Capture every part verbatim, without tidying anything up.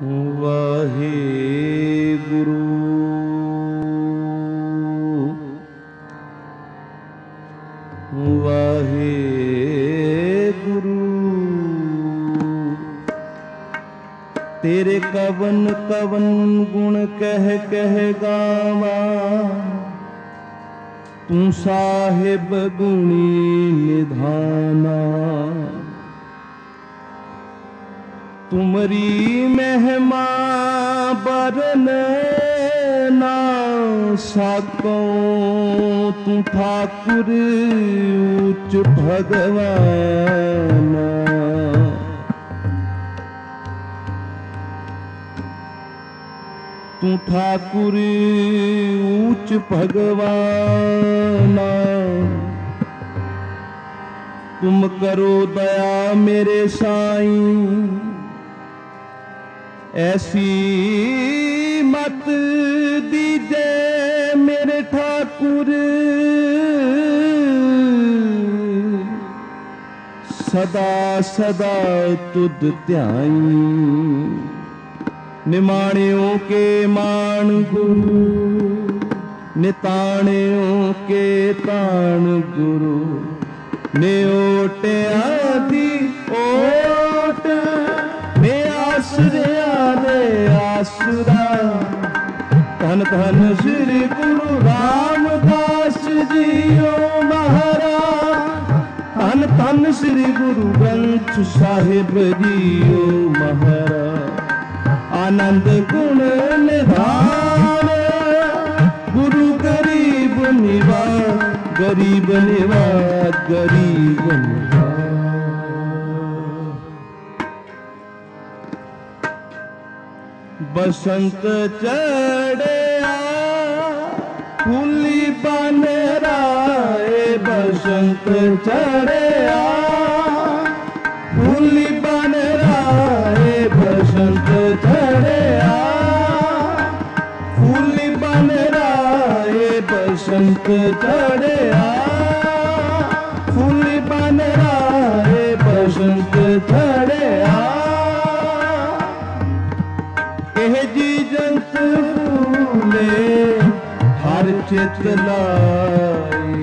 वाहे गुरु वाहे गुरु तेरे कवन कवन गुण कह कह गावा तू साहिब गुणी निधाना तुमरी महिमा बरन ना साको तू ठाकुर उच्च भगवान तू ठाकुर उच्च भगवान तुम करो दया मेरे साईं ऐसी मत दीजे मेरे ठाकुर सदा सदा तुद ध्याई निमाणियों के मान गुरु निताणियों के ताण गुरु निओटिया दी ओट ने आसरिया ने आसरा धन धन श्री गुरु रामदास जियो महाराज धन धन श्री गुरु ग्रंथ साहिब जियो महाराज आनंद गुण निधान गुरु गरीब निवाज गरीब निवाज गरीब निवाज बसंत चढ़या फूली बन राए बसंत चढ़या फूली बन राए बसंत चढ़या फूली बन राए बसंत चढ़या फूली बन राए बसंत चढ़या एह जी जंत फूले हर चित लाई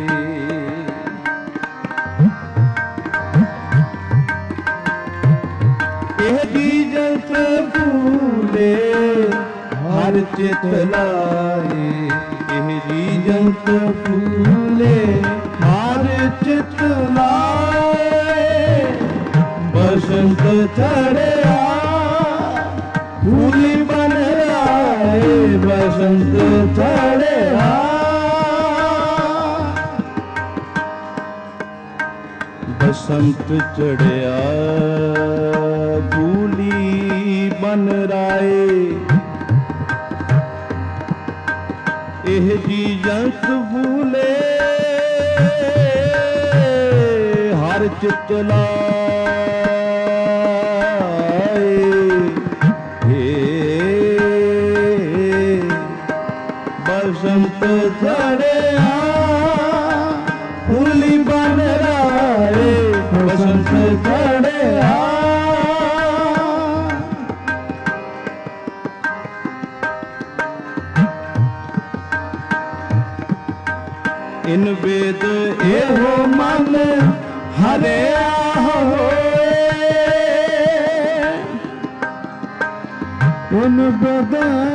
एह जी जंत फूले हर चित लाई एह जी जंत फूले हर चित लाई बसंत चढ़या फूली बन राए बसंत चढ़या बसंत चढ़या फूली बन राए एह जी जंत फूले हर चित लाए बसंत चढ़या फूली बन राए बसंत चढ़या इन वेद एहो मन हरिया होए इन वेद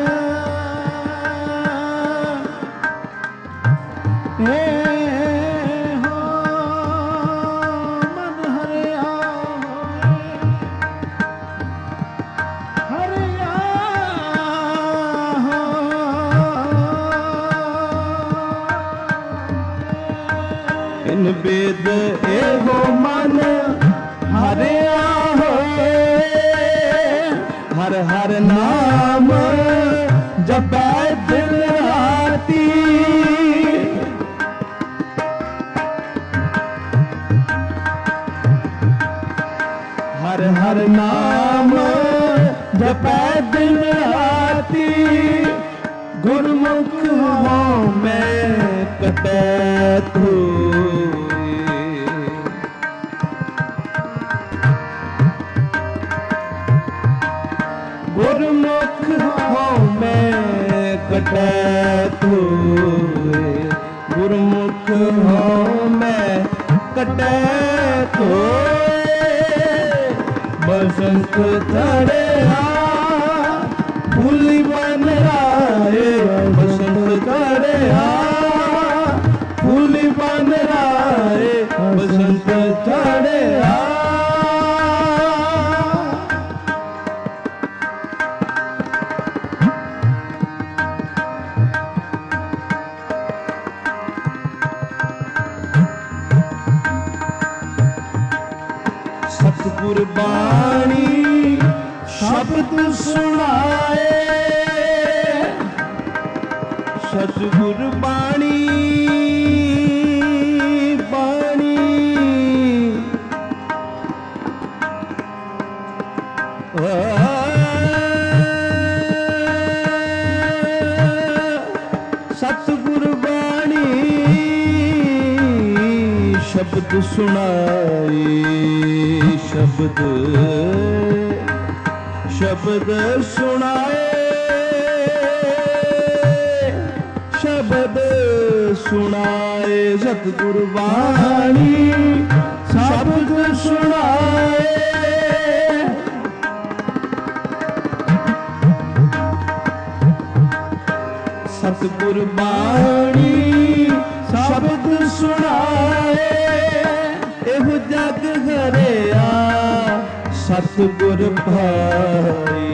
इन वेद एगो मन हरिया होए हर हर नाम जपै दिन राती हर हर नाम जपै दिन राती गुरमुख हो मैं कटै तू गुरमुख हो मैं कटै धोए, गुरमुख हो मैं कटै धोए। बसंत चढ़िया फूली बन राए, बसंत चढ़िया फूली बन राए, बसंत चढ़िया। सतगुर बाणी शब्द सुनाए, सतगुर बाणी बाणी सतगुर बाणी शब्द सुनाए, शब्द शब्द सुनाए, शब्द सुनाए। सतगुर बाणी शब्द सुनाए, सतगुर बाणी शब्द सुनाए। एहो जग हरिया सतगुर भाई,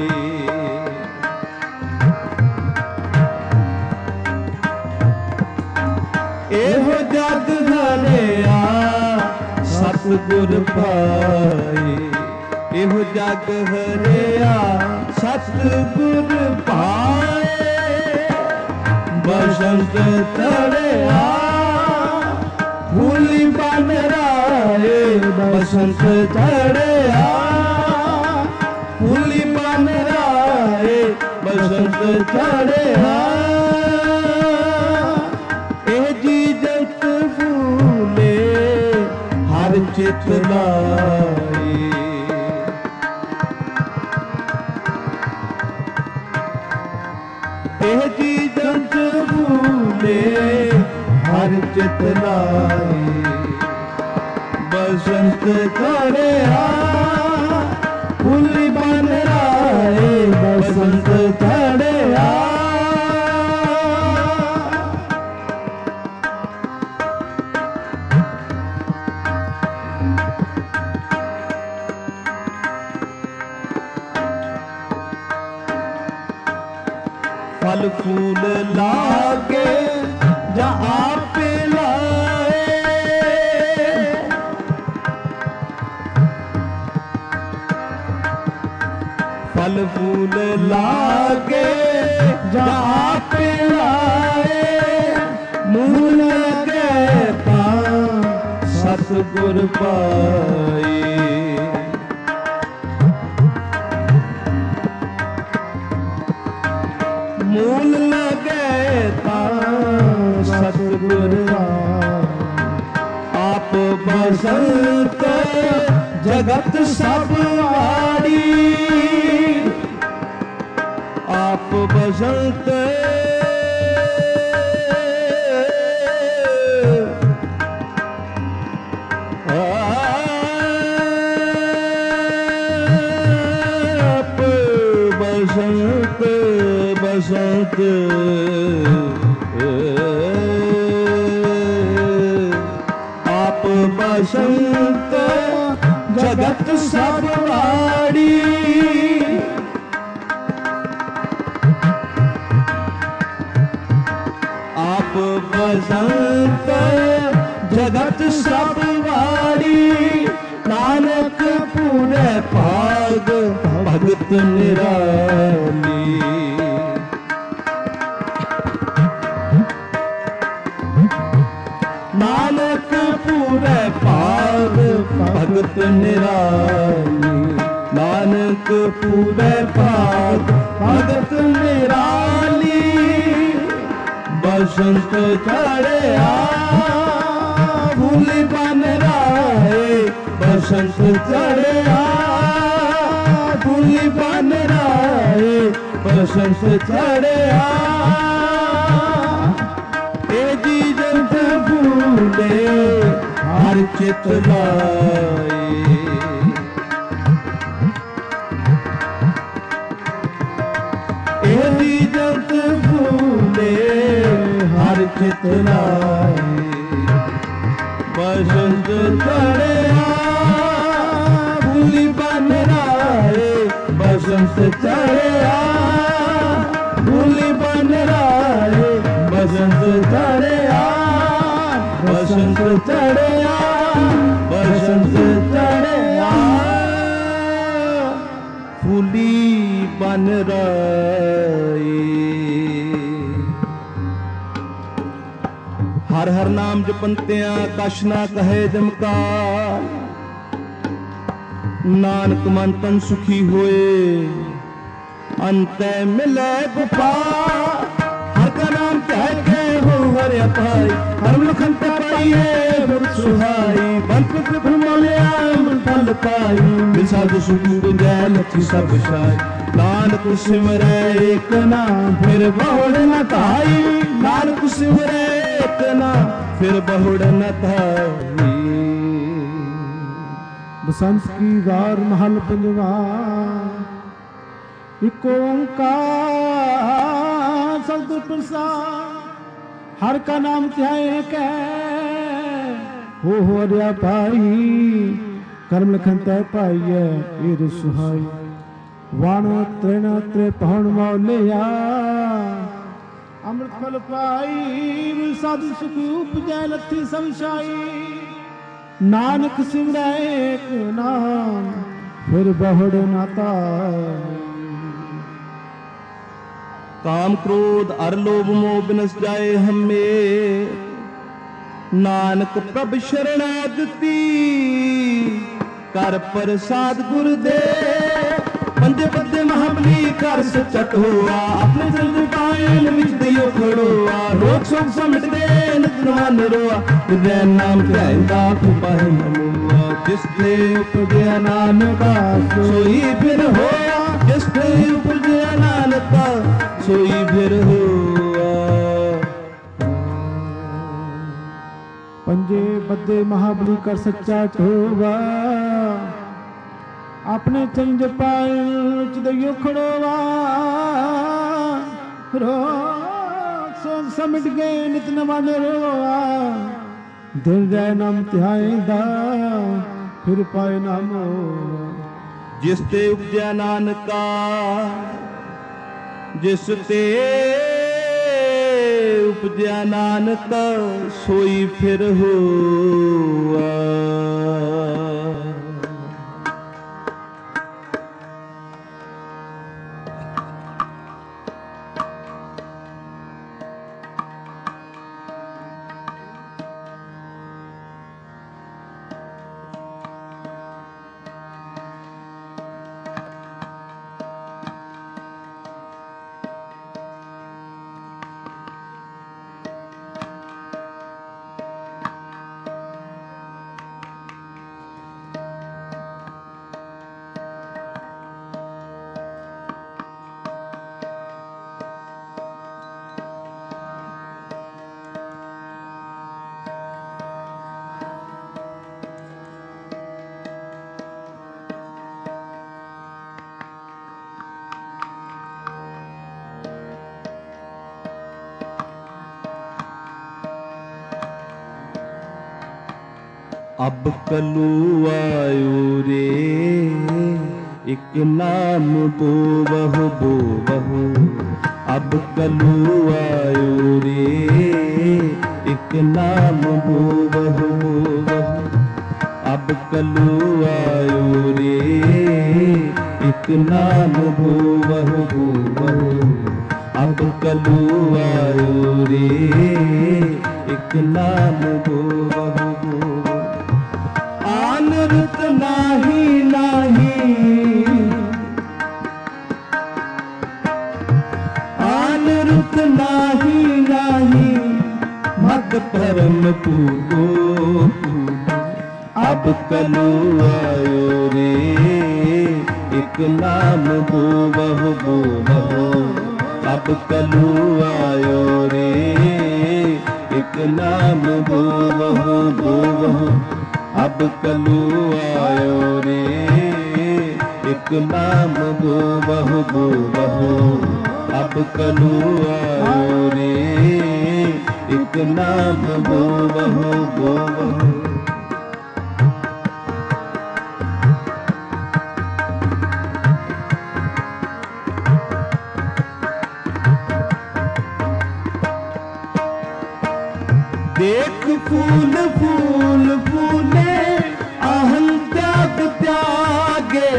एहो जग हरिया सतगुर भाई, एहो जग हरिया सतगुर भाई। बसंत चढ़िया फूली बन राए, बसंत चढ़िया फूली बन राए, बसंत चढ़िया। ए जी जत फूले हर चित लाए, ए जी जत फूले हर चित लाए। बसंत चढ़िया फूली बन राए, बसंत चढ़िया। फल फूल लागे जा आपे लाए, फल फूल लागे जा आपे लाए। मूल लगे तां सतगुर पाए, मूल लगे तां सतगुर आप। बसंत जगत सब वाड़ी, आप बसंत आप बसंत बसंत आप बसंत जगत सब वाड़ी। आप बसंत जगत सब वाड़ी। नानक पूरे भाग भगत निराली, नानक पूरे भाग भगत निराली, नानक पूरे भाग भगत निराली। बसंत चढ़िया फूली बन राए, बसंत चढ़िया फूली बन राए। राए बसंत चढ़िया ए जी जंत फूले हर चित लाए ए जी जंत फूले हर चित लाए बसंत चढ़िया फूली बन राए बसंत चढ़िया फूली बन राए बसंत चढ़िया बसंत चढ़िया बसंत चढ़िया फूली बन राए। हर हर नाम जपंतियां कछ ना कहे जमकार नानक मन तन सुखी होए अंतै मिले गोपाल। हर का नाम कह के हो हर अपाई हर लखन ते पाइए गुर सुहाई बंत ब्रह्मलिया फल पाई मिल साधु सुख जय लखी सब शाई। नानक सिमरै एक नाम फिर बहुड़ न ताई नानक सिमरै एक नाम फिर बहुड़ न ताई। बसंत की वार महल पंजवा एक ओंकार सतगुर प्रसाद। हर का नाम ध्याए कै हो हो रिया पाई कर्म लखन तय पाइए एर सुहाई। वाण त्रिण त्रे पहण मौलिया अमृत फल पाई साधु सुख उपजै लथी समशाई। नानक सिमरै एक नाम फिर बहुड़ न ताई। काम क्रोध अर लोभ मोह बिनस जाए हमें नानक प्रभ शरणागति कर प्रसाद गुरुदेव। पंजे बदे महाबली कर सचट हुआ अपने जल्द पायन विच दियो खड़ोआ रोग शोक समिट दे नितमान रोआ हृदय नाम कहता पाए नमुआ। जिसने उपजया नानका सोई फिर होया जिसने उपजया नानका सोई फिर होया। पंजे बदे महाबली कर सच्चा ठोवा अपने चंद पायल दइयो खड़ोवा रो सो समिट गए नित नवन रोआ। दिल जय नाम ध्याएंदा फिर पाए नाम जिस ते उपजया नानका जिस ते उपजया नानका सोई फिर होआ। अब कलू आयो रे एक नाम बो बहु बो बहु। अब कलू आयो रे एक नाम बो बहु बो बहु। अब कलू आयो रे एक नाम बो बहु बो बहु। अब कलू आयो रे एक नाम बो बहु बो। आनरुत नाही नाही आनरुत नाही नाही मत परम पूगो। अब कलू आयो रे एक नाम बो बहु बो अब कलू आयो रे एक नाम बोवहु बोवहु अब कलू आयो रे एक नाम बोवहु बोवहु अब कलू आयो रे एक नाम बोवहु बोवहु। देख फूल फूल फूले अहं त्याग त्यागे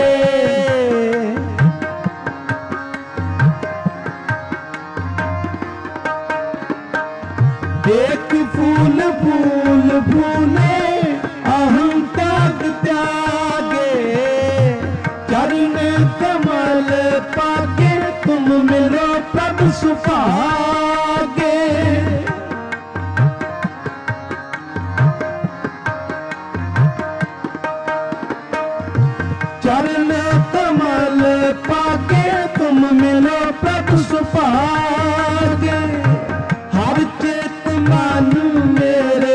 देख फूल फूल फूले अहं त्याग त्यागे चरण कमल पाके तुम मिलो प्रभु सुभागे। चरण कमल पाके तुम मिलो प्रभु सुभागे। हर चेत मन मेरे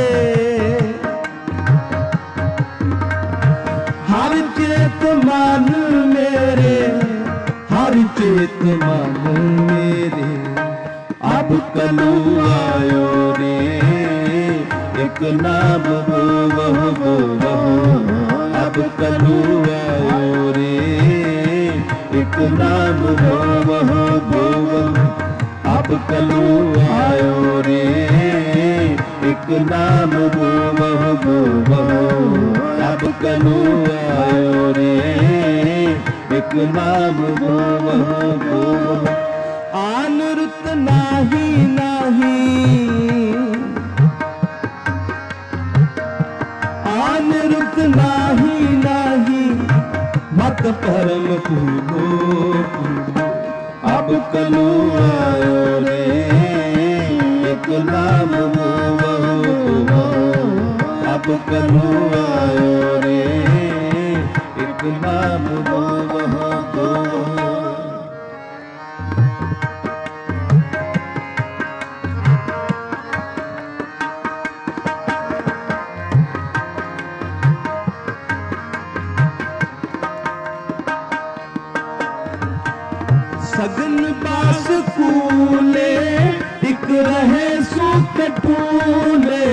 हर चेत मन मेरे हर चेत मन मेरे अब कलू आयो रे एक नाम बोवहु बोवहु अब कलू आयो रे एक नाम बोवहु बोवहु अब कलू आयो रे एक नाम बोवहु बोवहु अब कलू आयो रे एक नाम बोवहु बोवहु। आन रुत नाही नाही आन रुत नाही नाही मत परम पूरो पूरो अब कलू आयो रे एक नाम बोवहु बोवहु अब कलू आयो रे एक नाम बोवहु बोवहु। सगन बास कूले एक रहे सुख टूले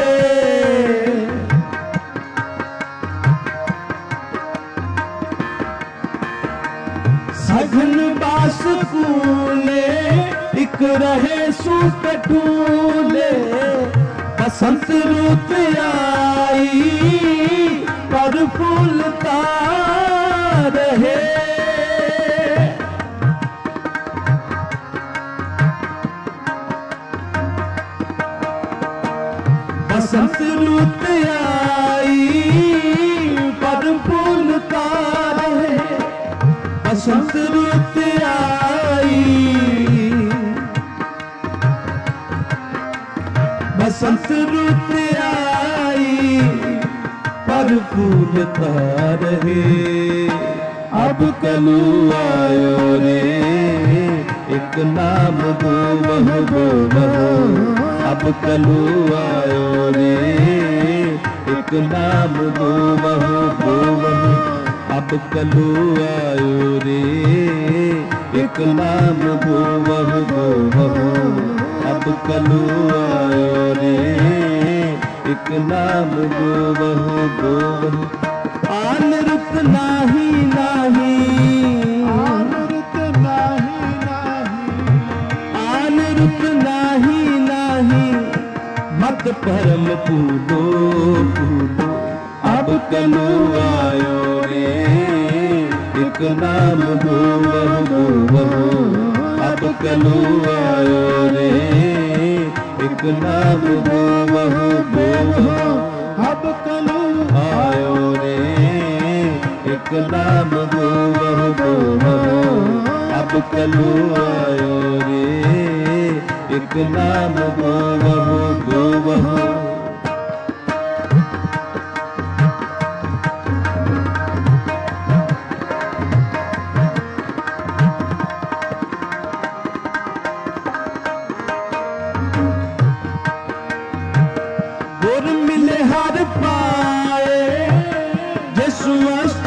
सगन बास कूले एक रहे सुख टूले। बसंत रुत आई पर फूलता रहे बसंत रुत आई पर फूलता रहे बसंत रुत आई बसंत रुत आई पर फूलता रहे अब कलू आयो रे एक नाम बोवहु बोवहु अब कलू आयो रे एक नाम बोवहु बोवहु अब कलू आयो रे एक नाम बोवहु बोवहु अब कलू आयो रे एक नाम बोवहु बोवहु। आन रुत नाही नाही आन रुत नाही नाही आन रुत नाही नाही मत परम पूरो पूरो अब कलू आयो रे एक नाम बोवहु बोवहु अब कलू आयो रे एक नाम बोवहु बोवहु अब कलू आयो रे एक नाम बोवहु बोवहु अब कलू आयो रे एक नाम बोवहु बोवहु।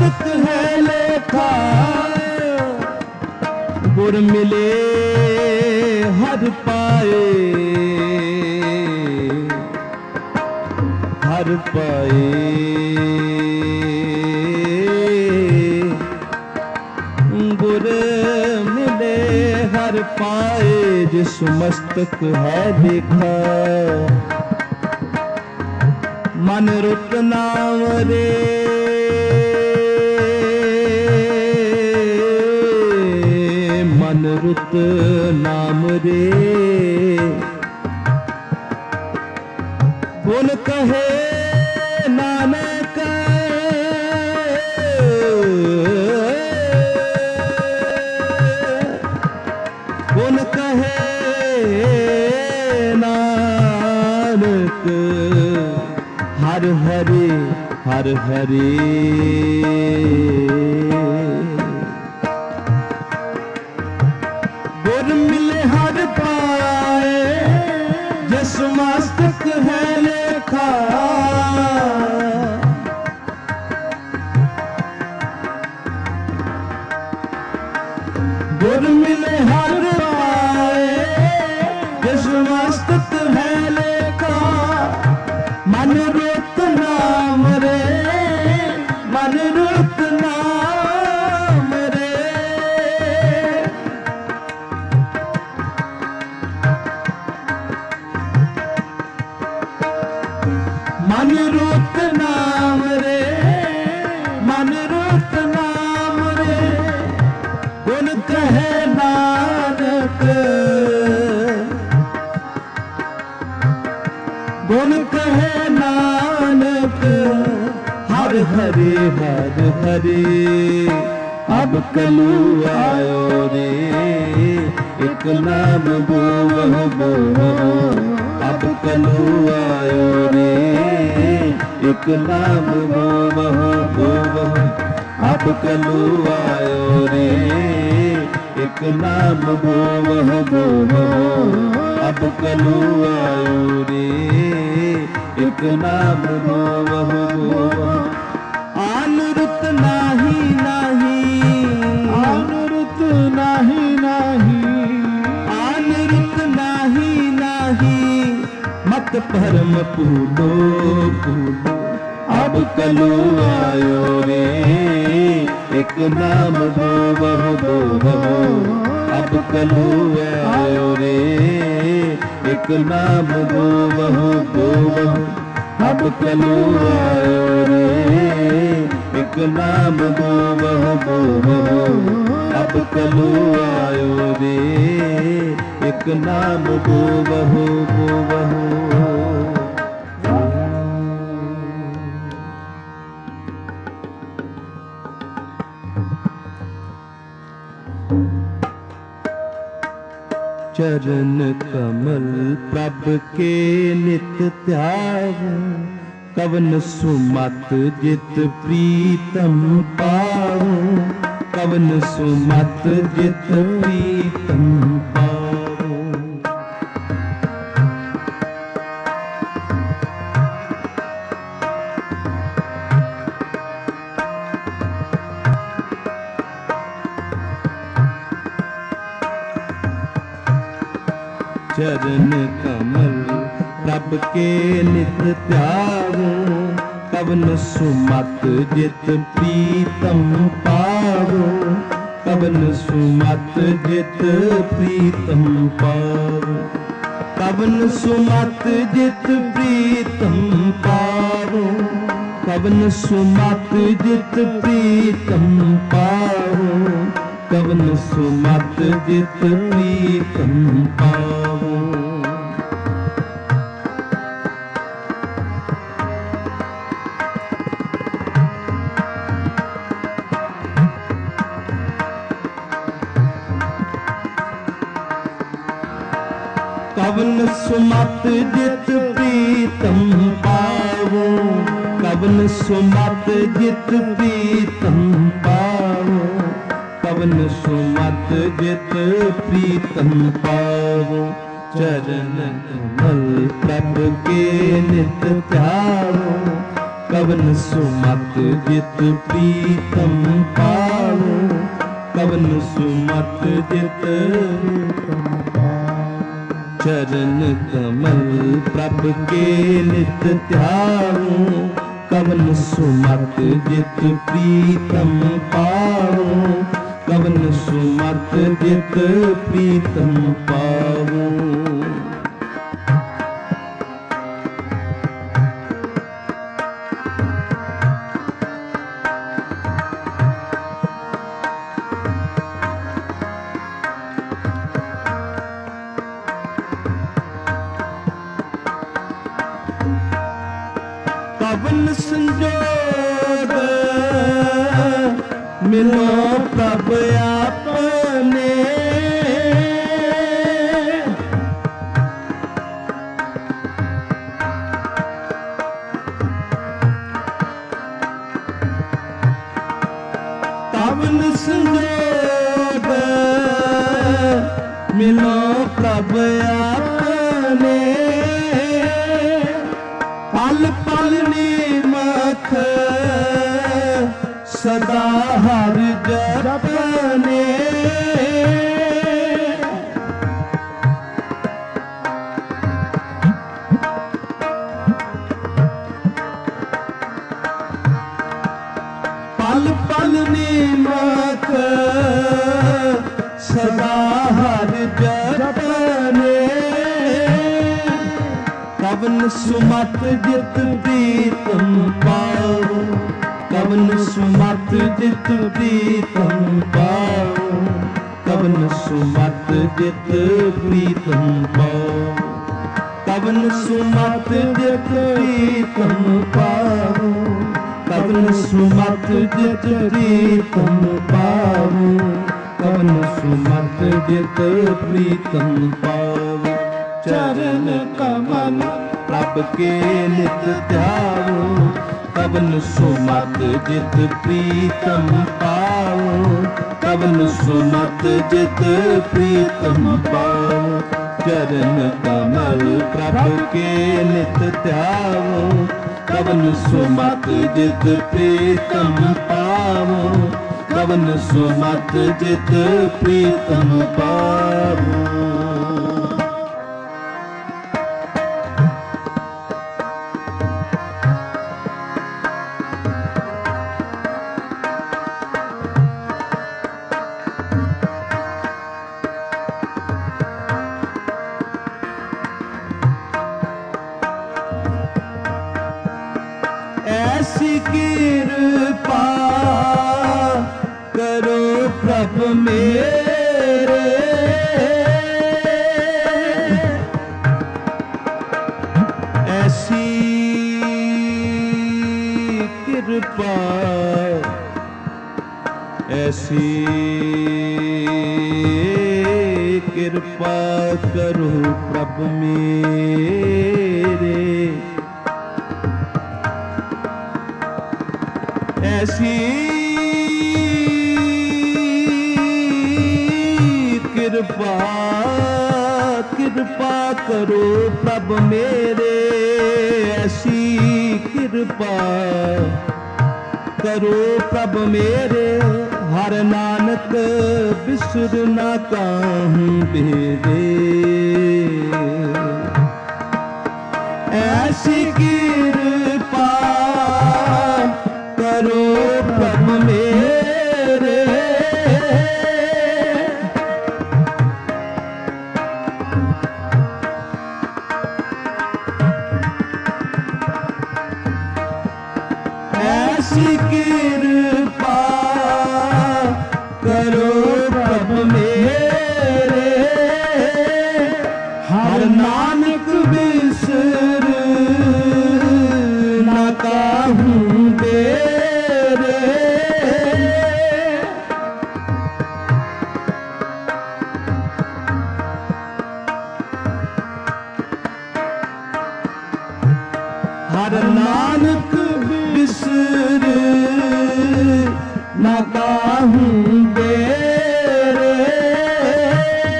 मस्तक है लेखा, गुर मिले हर पाए, हर पाए। गुर मिले हर पाए, जिस मस्तक है देखा। मन रुत नाम रे, मन रुत नाम रे। गुण कहे नानक, गुण कहे नानक, हर हरे हर हरे। गुर मिले हर पाए, जिस मस्तक है लेखा। गुर मिले हर पाए, जिस मस्तक है लेखा। मन रुत नाम रे, मन रुत नाम रे। मन रुत नाम रे, मन रुत नाम रे। गुण कहे नानक, गुण कहे नानक, हर हरे हर हरे। अब कलू आयो रे, एक नाम बोवह बोवह। अब कलू आयो रे, एक नाम बोवह बोवह। अब कलू आयो रे, एक नाम बोवह बोवह। अब कलू आयो रे, एक नाम बोवह बोवह। आन रुत नाही नाही, आन रुत नाही नाही, आन रुत नाही नाही। मत परम पूलो पूलो। अब कलू आयो रे, एक नाम बोवह बोवह। अब कलू आयो रे, एक नाम बोवह बोवह। अब कलू आयो रे, एक नाम बोवह बोवह। अब कलू आयो रे, एक नाम बोवह बोवह। चरण कमल प्रभ के नित ध्यान। कवन सुमत जित प्रीतम पाऊं, कवन सुमत जित प्रीतम पाऊं। चरण कमल प्रभ के नित त्यागो। कवन सुमत जित प्रीतम पावो। कवन सुमत जित प्रीतम पावो। कवन सुमत जित प्रीतम पावो। कवन सुमत जित प्रीतम पावो। कवन सुमत जित प्रीतम पावो। कवन सुमत जित प्रीतम पावो। कवन सुमत जित प्रीतम पावो। कवन सुमत जित प्रीतम पावो। चरण कमल प्रभ के नित ध्यावो। ਕਵਨ ਸੁਮਤ ਜਿਤ ਪ੍ਰੀਤਮ ਪਾਵੋ, ਕਵਨ ਸੁਮਤ ਜਿਤ ਪ੍ਰੀਤਮ ਪਾਵੋ। ਚਰਨ ਕਮਲ ਪ੍ਰਭ ਕੇ ਨਿਤ ਧਿਆਵੋ, ਕਵਨ ਸੁਮਤ ਜਿਤ ਪ੍ਰੀਤਮ ਪਾਵੋ, ਕਵਨ ਸੁਮਤ ਜਿਤ ਪ੍ਰੀਤਮ ਪਾਵੋ। ਕਵਨ ਸੰਜੋਗ ਮਿਲੋ ਪ੍ਰਭ ਆਪਣੇ, ਕਵਨ ਸੰਜੋਗ ਮਿਲੋ ਪ੍ਰਭ ਆਪਣੇ, ਪਲ ਪਲ ਨਿਮਖ ਸਦਾ ਹਰ ਜਪਨੇ, ਪਲ ਪਲ ਨਿਮਖ ਸਦਾ ਹਰ ਜਪਨੇ। ਕਵਨ ਸੁਮਤ ਜਿਤ ਪ੍ਰੀਤਮ ਪਾਵੋ, ਕਵਨ ਸੁਮਤ ਜਿਤ ਪ੍ਰੀਤਮ ਪਾਵੋ, ਕਵਨ ਸੁਮਤ ਜਿਤ ਪ੍ਰੀਤਮ ਪਾਵੋ, ਕਵਨ ਸੁਮਤ ਜਿਤ ਪ੍ਰੀਤਮ ਪਾਵੋ, ਕਵਨ ਸੁਮਤ ਜਿਤ ਪ੍ਰੀਤਮ ਪਾਵੋ, ਕਵਨ ਸੁਮਤ ਜਿਤ ਪ੍ਰੀਤਮ ਪਾਵੋ। ਚਰਨ ਕਮਲ ਪ੍ਰਭ ਕੇ ਨਿਤ ਧਿਆਵੋ, ਕਵਨ ਸੁਮਤ ਜਿਤ ਪ੍ਰੀਤਮ ਪਾਵੋ, ਕਵਨ ਸੁਮਤ ਜਿਤ ਪ੍ਰੀਤਮ ਪਾਵੋ। ਚਰਨ ਕਮਲ ਪ੍ਰਭ ਕੇ ਨਿਤ ਧਿਆਵੋ, ਕਵਨ ਸੁਮਤ ਜਿਤ ਪ੍ਰੀਤਮ ਪਾਵੋ, ਕਵਨ ਸੁਮਤ ਜਿਤ ਪ੍ਰੀਤਮ ਪਾਵੋ। ਐਸੀ ਕਿਰਪਾ ਕਰੋ ਪ੍ਰਭ ਮੇਰੇ, ਐਸੀ ਕਿਰਪਾ, ਐਸੀ ਕਿਰਪਾ ਕਰੋ ਪ੍ਰਭ ਮੇਰੇ, ਐਸੀ ਕਿਰਪਾ, ਕਿਰਪਾ ਕਰੋ ਪ੍ਰਭ ਮੇਰੇ, ਐਸੀ ਕਿਰਪਾ ਕਰੋ ਪ੍ਰਭ ਮੇਰੇ। ਹਰ ਨਾਨਕ ਬਿਸਰ ਨਾ ਕਾਹੂ ਬੇਰੇ, ਐਸੀ ਕਿਰਪਾ ਕਰੋ ਪ੍ਰਭ ਮੇਰੇ, ਐਸੀ ਕਿਰਪਾ ਕਰੋ ਪ੍ਰਭ ਮੇਰੇ। ਹਰ ਨਾਨਕ ਬਿਸਰ ਨਾ ਕਾਹੂ ਬੇਰੇ, ਹਰ ਨਾਨਕ ਬਿਸਰ ਨਾ ਕਾਹੂ ਬੇਰੇ।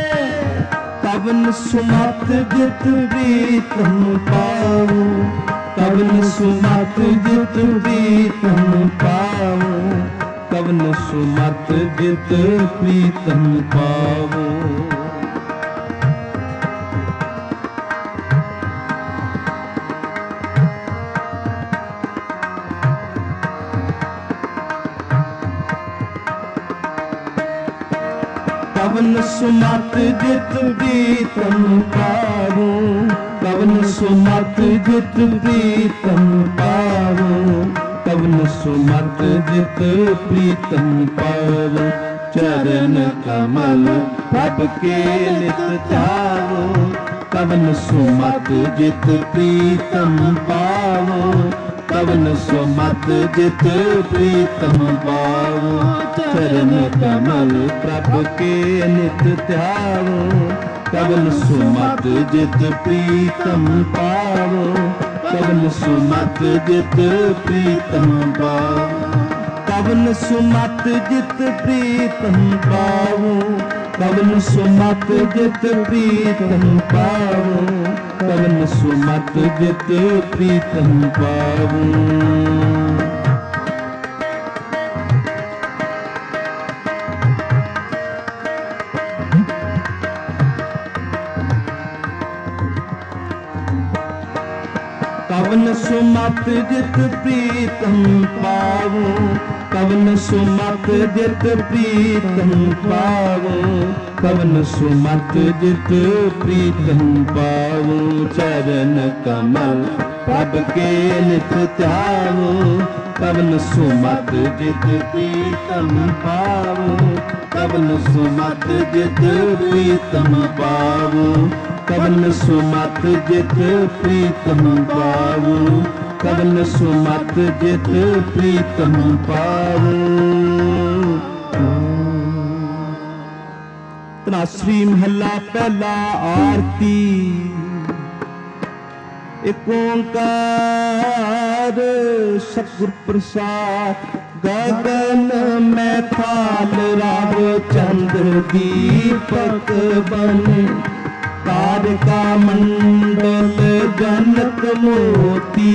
ਕਵਨ ਸੁਮਤ ਜਿਤ ਪ੍ਰੀਤਮ ਪਾਵੋ, ਕਵਨ ਸੁਮਤ ਜਿਤ ਪ੍ਰੀਤਮ ਪਾਵੋ, ਕਵਨ ਸੁਮਤ ਜਿਤ ਪ੍ਰੀਤਮ ਪਾਵੋ। ਕਵਨ ਸੁਮਤ ਜਿਤ ਪ੍ਰੀਤਮ ਪਾਵੋ, ਕਵਨ ਸੁਮਤ ਜਿਤ ਪ੍ਰੀਤਮ ਪਾਵੋ, ਕਵਨ ਸੁਮਤ ਜਿਤ ਪ੍ਰੀਤਮ ਪਾਵੋ। ਚਰਨ ਕਮਲ ਪ੍ਰਭ ਕੇ ਨਿਤ ਧਿਆਵੋ, ਕਵਨ ਸੁਮਤ ਜਿਤ ਪ੍ਰੀਤਮ ਪਾਵੋ, ਕਵਨ ਸੁਮਤ ਜਿਤ ਪ੍ਰੀਤਮ ਪਾਵੋ। ਚਰਨ ਕਮਲ ਪ੍ਰਭ ਕੇ ਨਿਤ ਧਿਆਵੋ, ਕਵਨ ਸੁਮਤ ਜਿਤ ਪ੍ਰੀਤਮ ਪਾਵੋ, ਕਵਨ ਸੁਮਤ ਜਿਤ ਪ੍ਰੀਤਮ ਪਾਵੋ। ਕਵਨ ਸੁਮਤ ਜਿਤ ਪ੍ਰੀਤਮ ਪਾਵੋ, ਕਵਨ ਸੁਮਤ ਜਿਤ ਪ੍ਰੀਤਮ ਪਾਵੋ, ਕਵਨ ਸੁਮਤ ਜਿਤ ਪ੍ਰੀਤਮ ਪਾਵੋ। ਕਵਨ ਸੁਮਤ ਜਿਤ ਪ੍ਰੀਤਮ ਪਾਵੋ, ਕਵਨ ਸੁਮਤ ਜਿਤ ਪ੍ਰੀਤਮ ਪਾਵੋ, ਕਵਨ ਸੁਮਤ ਜਿਤ ਪ੍ਰੀਤਮ ਪਾਵੋ। ਚਰਨ ਕਮਲ ਪ੍ਰਭ ਕੇ ਨਿਤ ਧਿਆਵੋ, ਕਵਨ ਸੁਮਤ ਜਿਤ ਪ੍ਰੀਤਮ ਪਾਵੋ, ਕਵਨ ਸੁਮਤ ਜਿਤ ਪ੍ਰੀਤਮ ਪਾਵੋ। ਕਵਨ ਸੁਮਤ ਜਿਤ ਪ੍ਰੀਤਮ ਪਾਵੋ, ਕਵਨ ਸੁਮਤ ਜਿਤ ਪ੍ਰੀਤਮ ਪਾਵੋ। ਤਨਾਸਰੀ ਮਹੱਲਾ ਪਹਿਲਾ ਆਰਤੀ। ਇਕ ਓੰਕਾਰ ਸਤਿਗੁਰ ਪ੍ਰਸਾਦ। ਗਗਨ ਮੈਂ ਥਾਲ ਰਾਵ ਚੰਦਰ ਦੀਪਕ ਬਨ, ਤਾਰਿਕਾ ਮੰਡਲ ਜਨਕ ਮੋਤੀ।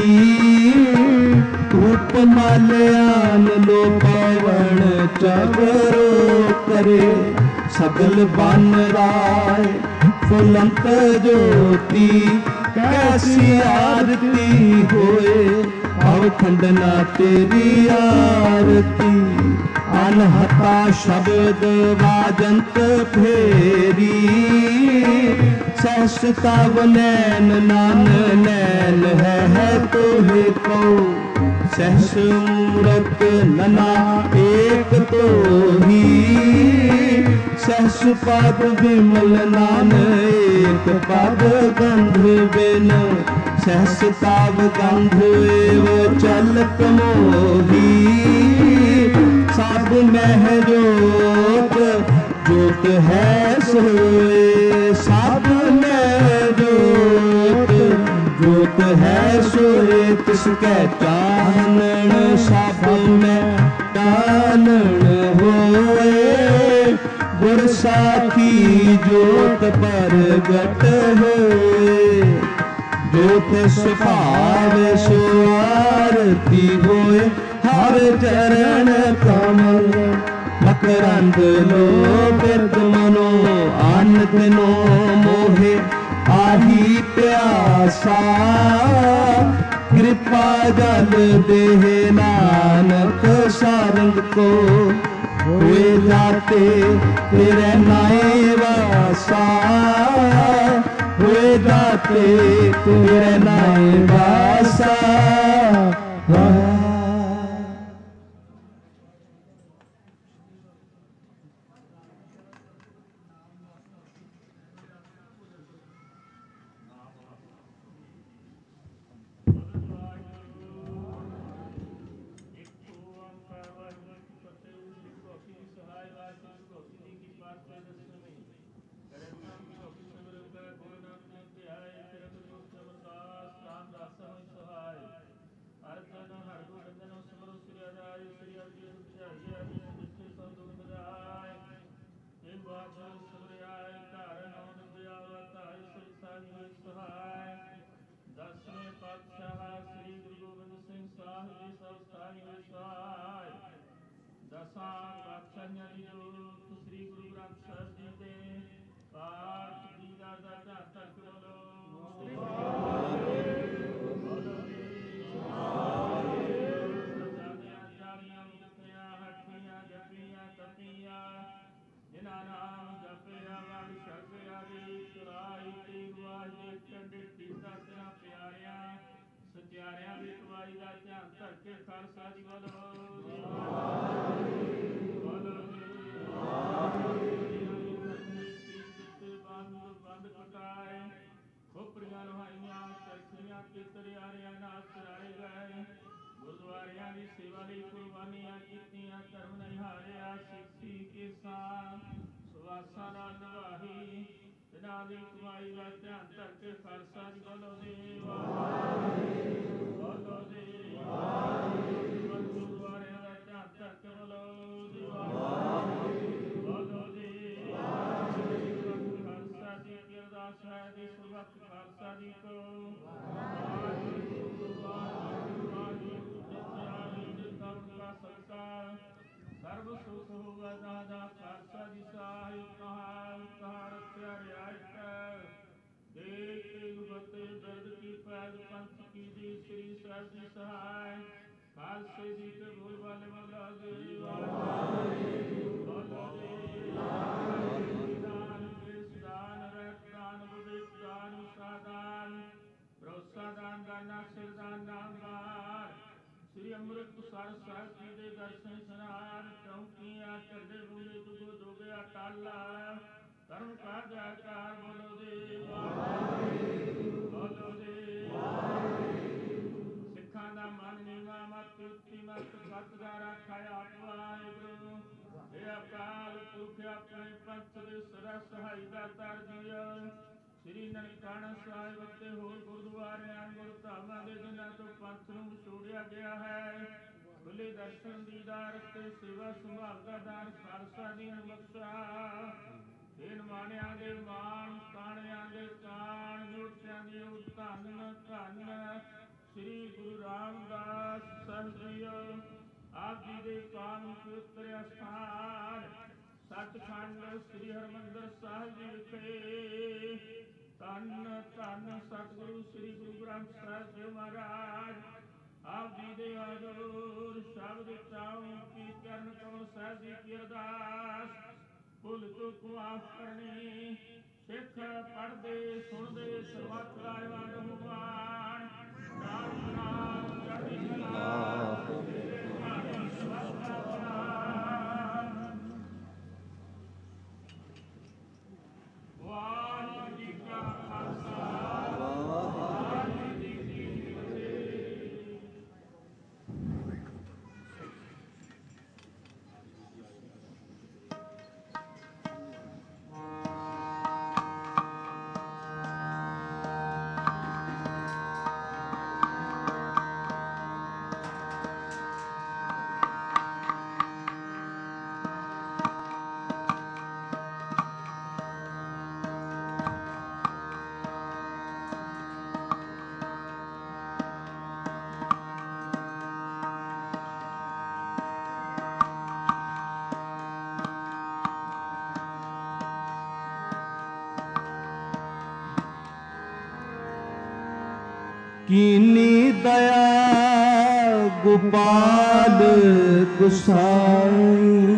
ਧੂਪ ਮਾਲਿਆਨ ਲੋ ਪਵਨ ਚਵਰੋ ਕਰੇ, ਸਗਲ ਬਨ ਰਾਏ ਫੁਲੰਤ ਜੋਤੀ। ਕੈਸੀ ਆਰਤੀ ਹੋਏ ਭਵ ਖੰਡਨਾ ਤੇਰੀ ਆਰਤੀ। ਅਨਹਤਾ ਸ਼ਬਦ ਵਾਜੰਤ ਫੇਰੀ, ਸਹਸ ਤਵ ਨੈਨ ਨਾਨ ਨੈਨ ਹੈ ਹੈ ਤੋਹਿ ਕੋ। ਸਹਸ ਮੂਰਤ ਨਨਾ ਏਕ ਤੋਹੀ, ਸਹਸ ਪਦ ਵਿਮਲ ਨਾਨ ਏਕ ਪਦ ਗੰਧ ਬਿਨ। ਸਹਸ ਤਵ ਗੰਧ ਏਵ ਚਲਤ ਮੋਹੀ। ਸਭ ਮਹਿ ਜੋਤ ਜੋਤ ਹੈ ਸੋਏ, ਸਭ ਮਹਿ ਜੋਤ ਜੋਤ ਹੈ ਸੋਏ। ਤਿਸ ਕੈ ਚਾਨਣ ਸਭ ਮੈਂ ਚਾਨਣ ਹੋਏ। ਗੁਰ ਸਾਖੀ ਜੋਤ ਪ੍ਰਗਟ ਹੋਏ, ਜੋ ਤਿਸ ਭਾਵ ਸੋ ਆਰਤੀ ਹੋਏ। ਹਰ ਚਰਨ ਕਮਲ ਮਕਰੰਦ ਲੋ ਬਿਰਦ ਮਨੋ। ਅੰਨ ਤਿਨੋ ਮੋਹਿ ਆਹੀ ਪਿਆਸਾ, ਕਿਰਪਾ ਜਲ ਦੇਹ ਨਾਨਕ ਸਾਰੰਗ ਕੋ। ਹੋਏ ਜਾਤੇ ਤੇਰੇ ਨਾਏ ਵਾਸਾ, ਹੋਏ ਜਾਤੇ ਤੇਰੇ ਨਾਏ ਵਾਸਾ। ਦਸਾਂ ਪਾਤਸ਼ਾਹੀਆਂ ਦੀ ਜੋਤ ਸ੍ਰੀ ਗੁਰੂ ਗ੍ਰੰਥ ਸਾਹਿਬ ਜੀ ਦੇ ਪਾਠ ਦੀ ਦਾ ਦਾ ਧੰਨ ਬੋਲੋ ਸ੍ਰੀ ਵਾਹਿਗੁਰੂ ਬੋਲੋ ਜੀ ਸਜਾਦਿਆਂ ਜਾਲੀਆਂ ਮੁਕਤਿਆਂ ਹੱਠੀਆਂ ਜਪੀਆਂ ਤਪੀਆਂ ਜਿਨ੍ਹਾਂ ਨਾਮ ਜਪਿਆ ਵਾਲੀ ਸ਼ਰਧਿਆ ਦੀ ਚੁਰਾਈ ਤੇ ਗੁਆਜ ਦੇ ਚੰਡੇ ਟੀਕਾ ਤੇਰਾ ਪਿਆਰਿਆਂ ਸਤਿਆਰਿਆਂ ਦੀ ਕਮਾਈ ਦਾ ਧਿਆਨ ਧਰ ਕੇ ਖਾਲਸਾ ਜੀ ਬੋਲੋ ਬੋਲੋ ਬੰਦ ਬੰਦ ਕਟਾਏ ਖੋਪੜੀਆਂ ਲੋਹਾਈਆਂ ਚਰਖੀਆਂ ਕਿਤਰਿਆਰਿਆਂ ਨਾਲ ਚਰਾਏ ਗਏ ਗੁਰਦੁਆਰਿਆਂ ਦੀ ਸੇਵਾ ਲਈ ਕੁਰਬਾਨੀਆਂ ਕੀਤੀਆਂ ਧਰਮ ਨਹੀਂ ਹਾਰਿਆ ਸਿੱਖੀ ਕਿਸਾਨ ਸੁਵਾਸਾਂ ਨਾਲ ਨਿਭਾਈ ਜਿਨ੍ਹਾਂ ਦੀ ਕਮਾਈ ਦਾ ਧਿਆਨ ਧਰ ਕੇ ਖਾਲਸਾ ਜੀ ਬੋਲੋ ਜੀ ਵਾਹਿਗੁਰੂ ਬੋਲੋ ਜੀ ਵਾਹਿਗੁਰੂ ਗੁਰਦੁਆਰਿਆਂ ਦਾ ਧਿਆਨ ਧਰ ਕੇ ਬੋਲੋ ਜੀ ਵਾਹਿਗੁਰੂ ਬੋਲੋ ਜੀ ਵਾਹਿਗੁਰੂ ਖਾਲਸਾ ਜੀ ਕੀ ਅਰਦਾਸ ਹੈ ਜੀ ਸਰਬੱਤ ਖਾਲਸਾ ਜੀ ਕੋ ਵਾਹਿਗੁਰੂ ਵਾਹਿਗੁਰੂ ਵਾਹਿਗੁਰੂ ਜਿਤਿਆਰੀ ਜਿਤਮ ਦਾ ਸਤਿਕਾਰ ਸਰਬ ਸੁਖ ਹੋਗਾ ਦਾਦਾ ਖਾਲਸਾ ਜੀ ਸਾਹਿਬ ਕਹਾ ਕਹਾ ਰੱਖਿਆ ਰਿਆਇਤ ਦੇਖ ਕੇ ਗੁਰਤੇ ਦਰਦ ਕੀ ਪੈਦ ਪੰਥ ਕੀ ਦੀ ਸ੍ਰੀ ਸਾਹਿਬ ਜੀ ਸਹਾਇ ਖਾਲਸੇ ਜੀ ਕੇ ਬੋਲ ਵਾਲੇ ਮੌਲਾ ਜੀ ਵਾਹਿਗੁਰੂ ਬੋਲੋ ਜੀ ਵਾਹਿਗੁਰੂ ਦਾਨ ਕੇ ਸਦਾਨ ਰਹਿਤ ਦਾਨ ਵਿਵੇਕ ਦਾਨ ਸਾਦਾਨ ਭਰੋਸਾ ਦਾਨ ਦਾਨਾ ਸਿਰਦਾਨ ਨਾਮਦਾਰ ਸ੍ਰੀ ਅੰਮ੍ਰਿਤਸਰ ਸਾਹਿਬ ਜੀ ਦੇ ਦਰਸ਼ਨ ਸਨਾਨ ਚੌਂਕੀਆਂ ਚੱਡੇ ਬੁਲੇ ਦੁਗੋ ਦੋਗਿਆ ਟਾਲਾ ਧਰਮ ਕਾਜ ਆਕਾਰ ਬੋਲੋ ਜੀ ਵਾਹਿਗੁਰੂ ਬੋਲੋ ਜੀ ਵਾਹਿਗੁਰੂ ਸਿੱਖਾਂ ਦਾ ਮਨ ਨੀਵਾ ਮਤ ਉੱਚੀ ਮਤ ਸਤ ਦਾ ਰਾਖਾ ਆਪ ਵਾਹਿਗੁਰੂ ਇਹ ਅਕਾਲ ਪੁਰਖ ਆਪਣੇ ਪੰਥ ਦੇ ਸਦਾ ਸਹਾਈ ਦਾ ਤਰਜੀਆ ਸ੍ਰੀ ਨਨਕਾਣਾ ਸਾਹਿਬ ਅਤੇ ਹੋਰ ਗੁਰਦੁਆਰਿਆਂ ਗੁਰਧਾਮਾਂ ਦੇ ਜਿਨ੍ਹਾਂ ਤੋਂ ਪੰਥ ਨੂੰ ਵਿਛੋੜਿਆ ਗਿਆ ਹੈ ਖੁੱਲੇ ਦਰਸ਼ਨ ਦੀਦਾਰ ਤੇ ਸੇਵਾ ਸੰਭਾਲ ਦਾ ਦਾਨ ਖਾਲਸਾ ਜੀ ਨੂੰ ਬਖਸ਼ਾ ਇਹ ਮਾਣਿਆਂ ਦੇ ਮਾਣ ਕਾਣਿਆਂ ਦੇ ਕਾਣ ਜੋਟਿਆਂ ਦੀ ਉਹ ਧੰਨ ਧੰਨ ਸ੍ਰੀ ਗੁਰੂ ਰਾਮਦਾਸ ਸਾਹਿਬ ਜੀ ਆਪ ਜੀ ਦੇ ਪਾਵਨ ਪਵਿੱਤਰ ਅਸਥਾਨ ਸੱਚਖੰਡ ਸ੍ਰੀ ਹਰਿਮੰਦਰ ਸਾਹਿਬ ਜੀ ਵਿਖੇ ਧੰਨ ਧੰਨ ਸਤਿਗੁਰੂ ਸ੍ਰੀ ਗੁਰੂ ਗ੍ਰੰਥ ਸਾਹਿਬ ਜੀ ਮਹਾਰਾਜ ਆਪ ਜੀ ਦੇ ਆਦਰ ਸ਼ਬਦ ਚਾਉ ਕੀ ਚਰਨ ਕਮਲ ਸਾਹਿਬ ਜੀ ਕੀ ਅਰਦਾਸ ਭੁੱਲ ਚੁੱਕ ਮਾਫ ਕਰਨੀ ਸਿੱਖ ਪੜ੍ਹਦੇ ਸੁਣਦੇ ਸਰਬੱਤ ਰਾਜਵਾਨ ਹੁਮਾਨ ਨਾਮ ਨਾਮ ਚੜ੍ਹਦੀ ਕਲਾ ਵਾਹਿਗੁਰੂ ਜੀ ਕਾ ਖਾਲਸਾ ਵਾਹਿਗੁਰੂ ਜੀ ਕੀ ਫਤਿਹ। ਕੀਨੀ ਦਇਆ ਗੋਪਾਲ ਗੁਸਾਈ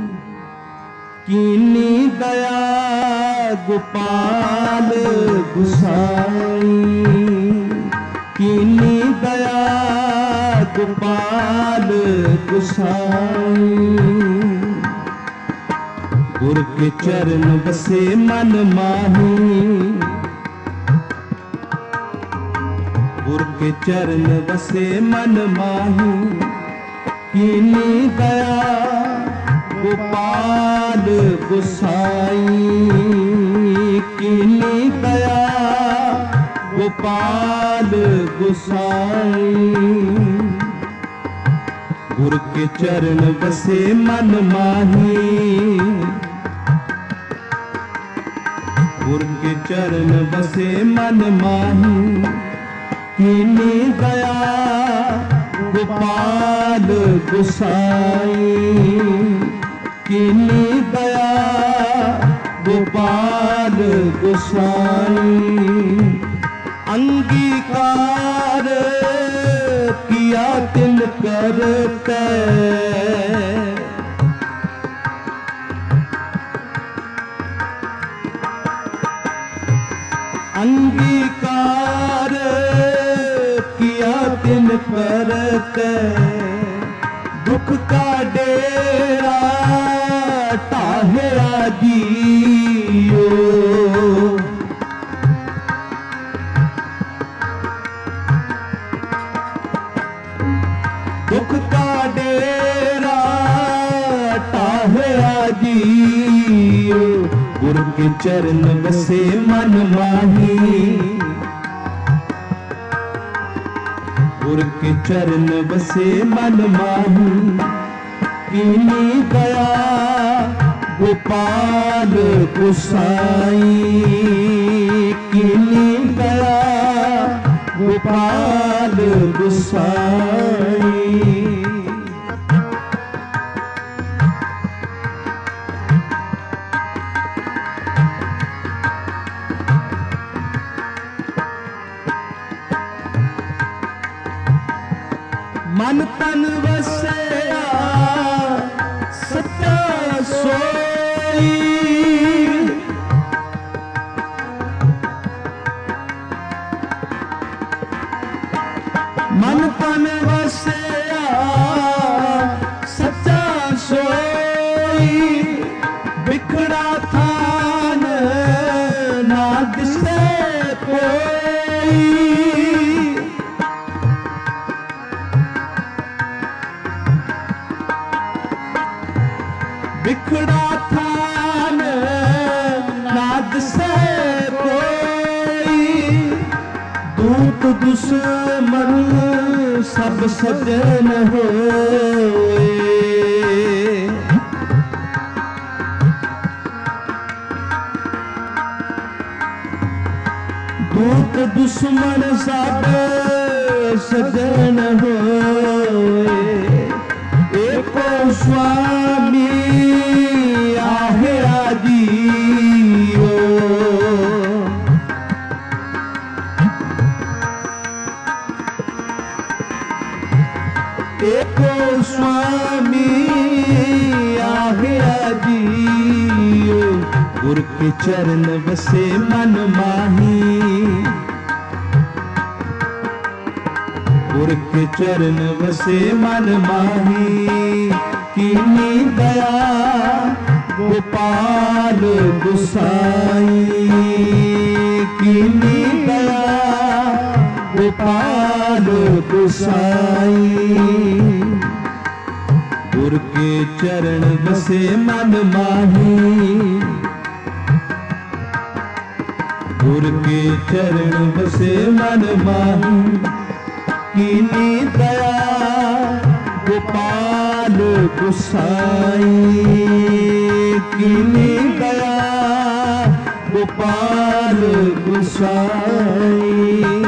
ਕੀਨੀ ਦਇਆ ਗੋਪਾਲ ਗੁਸਾਈ ਕੀਨੀ ਦਇਆ ਗੋਪਾਲ ਗੁਸਾਈ ਗੁਰ ਕੇ ਚਰਨ ਬਸੇ ਮਨ ਮਾਹੀ गुर के चरण बसे मन माही कीनी दया गोपाल गुसाई कीनी दया गोपाल गुसाई गुर के चरण बसे मन माही गुर के चरण बसे मन माही कीनी दया गोपाल गुसाई कीनी दया गोपाल गोसाई। अंगीकार किया तिन करते अंगीकार किया तिन करते दुख का डेरा टाहरा जियो। दुख का डेरा टाहरा जियो। गुरु के चरण बसे मन माही गुरु के चरण बसे मन माही। कीनी दया गोपाल गोसाई। कीनी दया गोपाल गोसाई। मन तन वसया सच्चा सोई। मन तन वसया सच्चा सोई। बिखड़ा थान ना दिसे कोई। बिखड़ा थान नाद से कोई। दूत दुश्मन सब सजन होए। दूत दुश्मन सब सजन होए। एको स्वामी आहे जियो। एको स्वामी आहे जियो। गुरु के चरण बसे मन माही। गुरु के चरण बसे मन माही। कीनी दया गोपाल गोसाई। कीनी दया गोपाल गोसाई। गुरु के चरण बसे मन माही। गुरु के चरण बसे मन माही। कीनी दया गोपाल गोसाई। कीनी दया गोपाल गोसाई।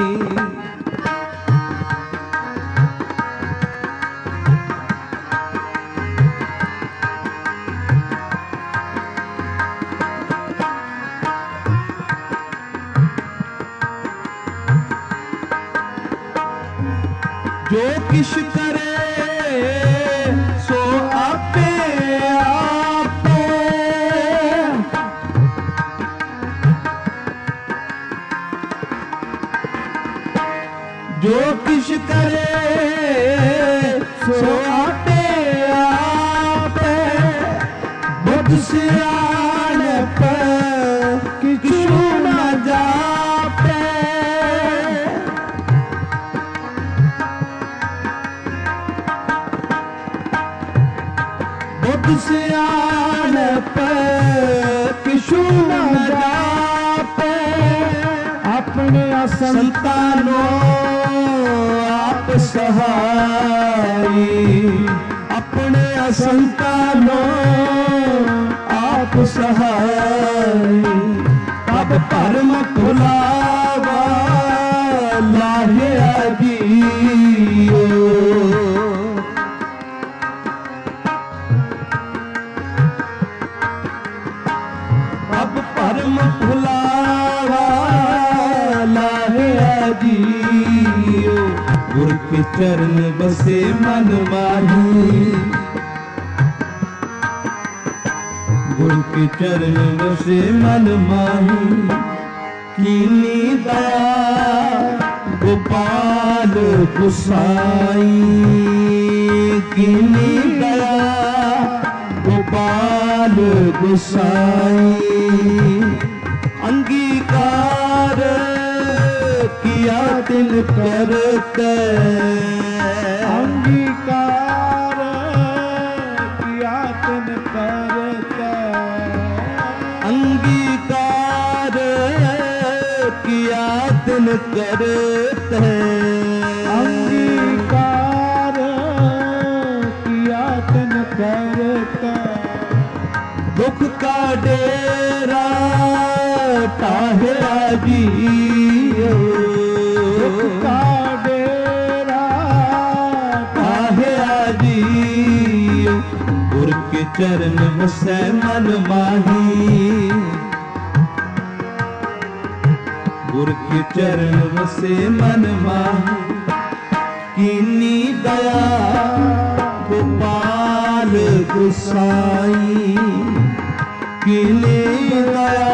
जो किश करे सो आपे आपे। जो किश करे सो आपे आपे। बुद्ध सियाणप किछु न जापे। बुद्ध सियाणप किछु न जापे। अपने संतानो आप सहाई। अपने संतानो आप सहाई। तब परम खुलावा लाहे जियो। चरण बसे मन माही, गुरु के चरण बसे मन माही। कीनी दया गोपाल गुसाई, कीनी दया गोपाल गुसाई। अंगीकार किया तिन करते, अंगीकार किया तिन करते, अंगीकार किया तिन करते, अंगीकार किया तिन करते। दुख का डेरा ताहिरा जियो, दुख का डेरा ताहिरा जियो। गुर के चरण बसे मन माही, गुर के चरण बसे मन माही। कीनी दया गोपाल गुसाई, कीनी दया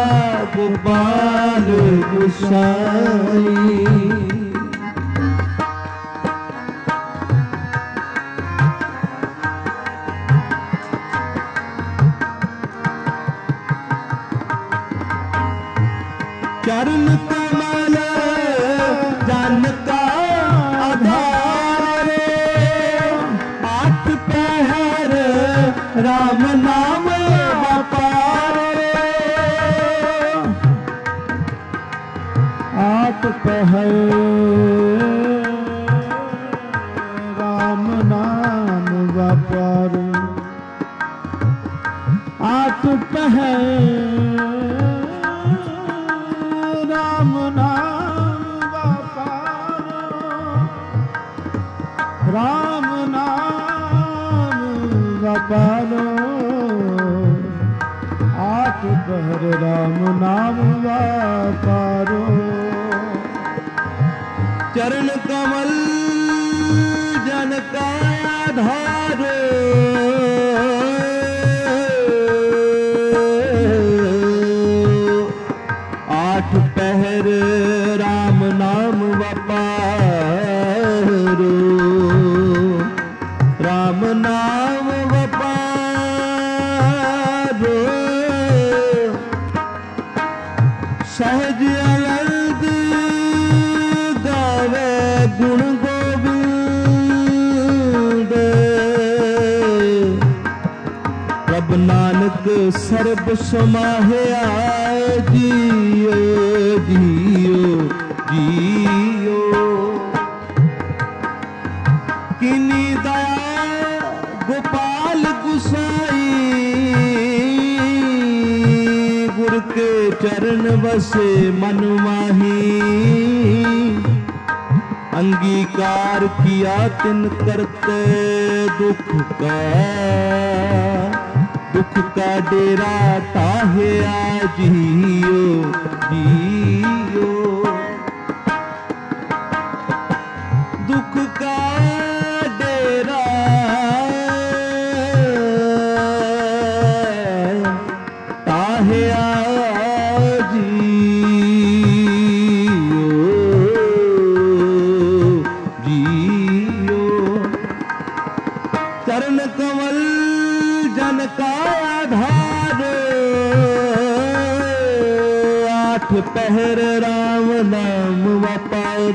गोपाल गुसाई। चरण कमल जन का आधार, आठ पहर राम नाम व्यापार। आठ पहर राम नाम व्यापार, आठ पहर राम नाम व्यापार, राम नाम व्यापार। आठ पहर राम नाम व्यापारो। चरण कमल जन का आधार, आठ पहर राम नाम व्यापारो, राम नाम व्यापारो। सहज आनंद गावे गुण गोविंद, प्रभ नानक सर्ब समाहिया। जियो जियो जियो, कीनी दया गोपाल गुसाई। गुर के चरण बसे मन माही, अंगीकार किया तिन करते। दुख का दुख का डेरा ताहे जियो जियो, दुख का डेरा ताहे चरण कमल जन का आधार, आठ पहर राम नाम व्यापार।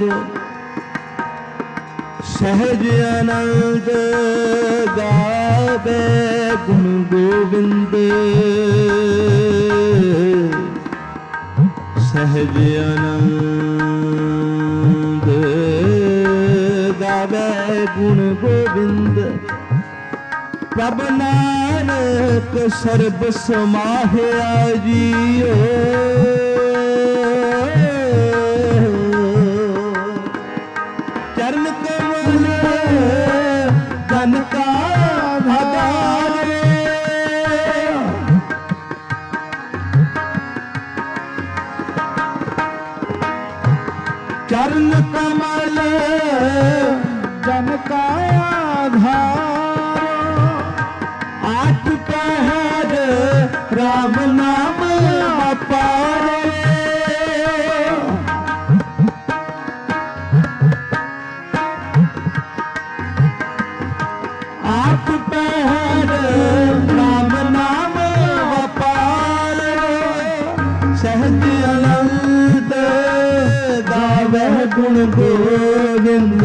सहज आनंद गावे गुण गोविंद, सहज आनंद गावे गुण गोविंद। प्रभ नानक सर्ब समाहिया जियो, चरण कमल जन का आधार। चरण कमल तन का आधार आठ पहर राम नाम अपार आठ पहर राम नाम अपार सहज अनंत गावे गुण गोविंद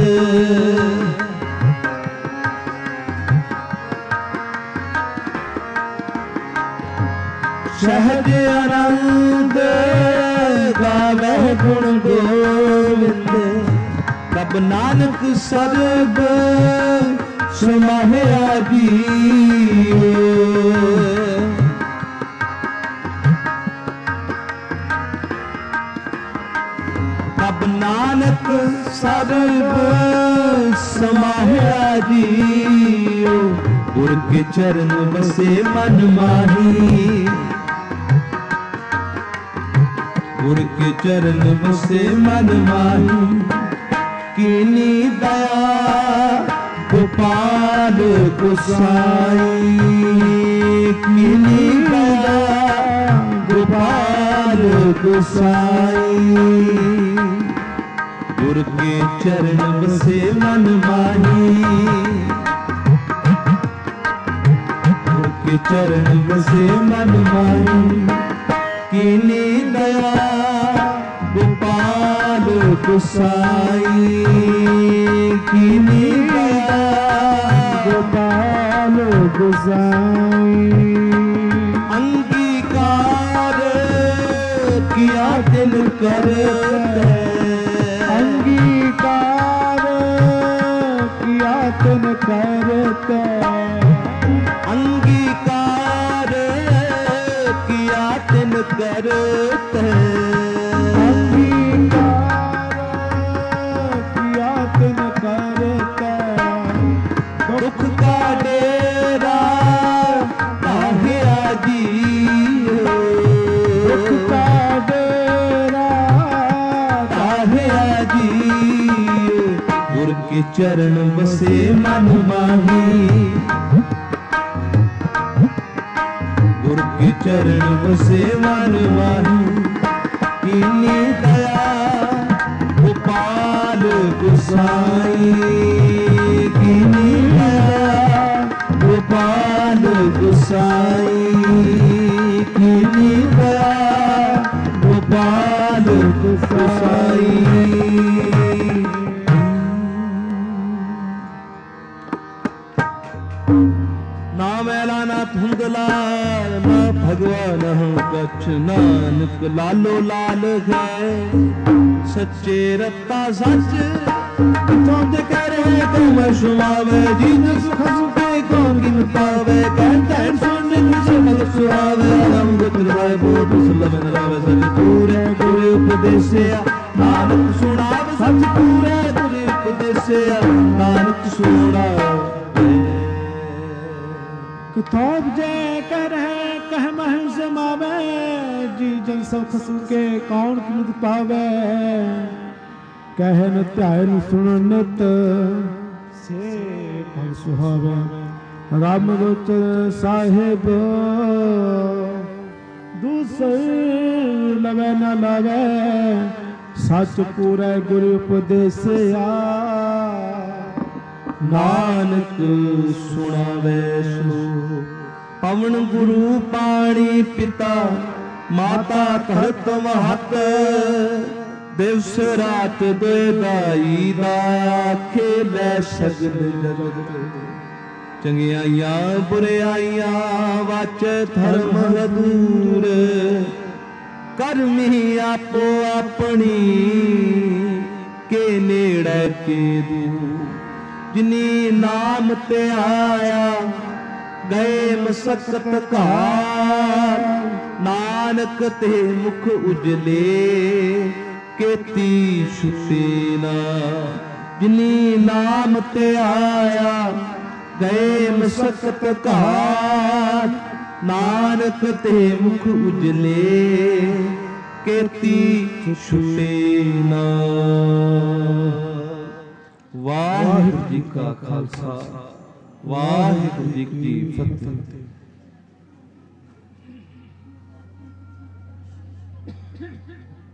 सहज आनंद गावे गुण गोविंद तब नानक सर्ब समाहिया जियो तब नानक सर्ब समाहिया जियो गुर के चरण बसे मन माही गुर के चरण बसे मन माही कीनी दया गोपाल गोसाई कीनी दया गोपाल गोसाई गुर के चरण बसे मन माही गुर के चरण बसे मन माही कीनी दया गोपाल गोसाई कीनी दया गोपाल गोसाई अंगीकार किया दिल करते अंगीकार किया तिन करते अंगीकार किया तिन करते अंगीकार किया तिन करते दुख का डेरा ताहिया जियो दुख का डेरा ताहिया जियो गुर के चरण बसे मन माही गुर के चरण बसे मन माही कीनी दया गोपाल गोसाई कीनी दया गोपाल गोसाई कीनी दया गोपाल गोसाई ना मैला ना धुंधला ना भगवान हम कछ नानक लालो लाल है सच्चे रत्ता सच तुम करे तुम सुनावे जिन सुख सुखे कौन गिन पावे कहते सुन सुन सुहावे हम गुरवाए बोध सुलभ नरावे सच पूरे गुरु उपदेसिया नानक सुनावे सच पूरे गुरु उपदेसिया नानक सुनावे किताब जय कर है कह मह समावे जी जन सब सुके कौन किमत पावे कहन ध्यान सुन नित से फल सुहावे राम गोचर साहिब दूसर लवे न लवे सच पूरे गुरु उपदेसिया नानक सुनावे सो पवन गुरु पाणी पिता माता धरत महत दिवस रात दे दाई दा खेलै सगल जगत चंगियाइयां बुराइयां वाचे धर्म हदूर करमी आपो अपनी के नेड़े के दूर जिनी नाम ते आया गए मसकत घार नानक ते मुख उजले केती छुटे ना जिनी नाम ते आया गए मसकत घार नानक ते मुख उजले केती छुटे ना। ਵਾਹਿਗੁਰੂ ਜੀ ਕਾ ਖਾਲਸਾ ਵਾਹਿਗੁਰੂ ਜੀ ਕੀ ਫਤਿਹ।